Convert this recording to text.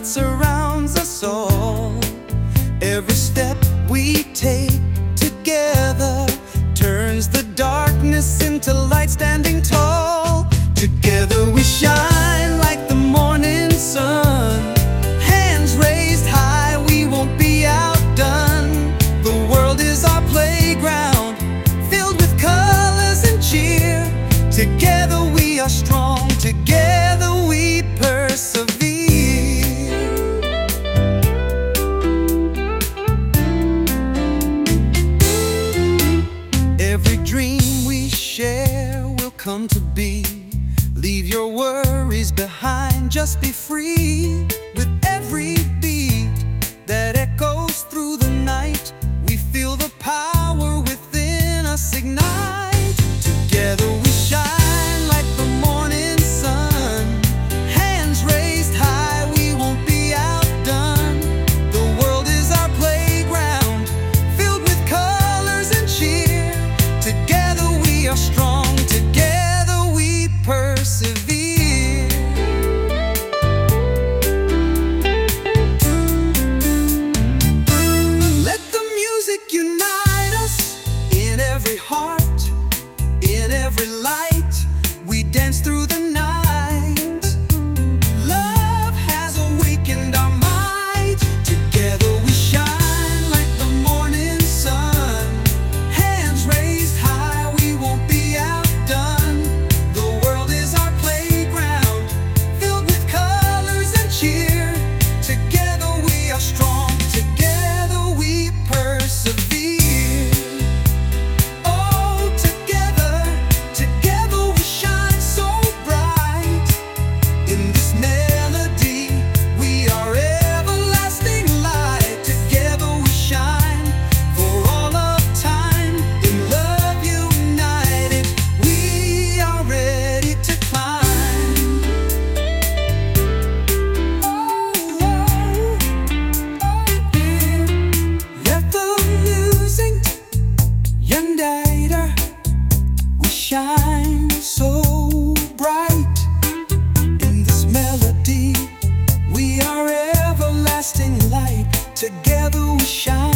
that surrounds us all. Every step we take together turns the darkness into light, standing tall. Together we shine like the morning sun. Hands raised high, we won't be outdone. The world is our playground, filled with colors and cheer. Together we are strong, together we persevere. Every dream we share will come to be. Leave your worries behind, just be free. With every beat that echoes through the night, we feel the power within us ignite. Together we shine like the morning sun. Hands raised high, we won't be outdone. The world is our playground, filled with colors and cheer. Together we are strong, together we persevere. Let the music unite us in every heart, in every light. We dance through the night. Love has awakened our might. Together we shine like the morning sun. Hands raised high, we won't be outdone. The world is our playground, filled with colors and cheer. Together we are strong, together we persevere. Oh, together, together we shine so bright. In this melody, we are everlasting light. Together we shine for all of time. In love united, we are ready to climb. Let the music unite us. We shine so bright. In this melody, we are everlasting light. Together we shine.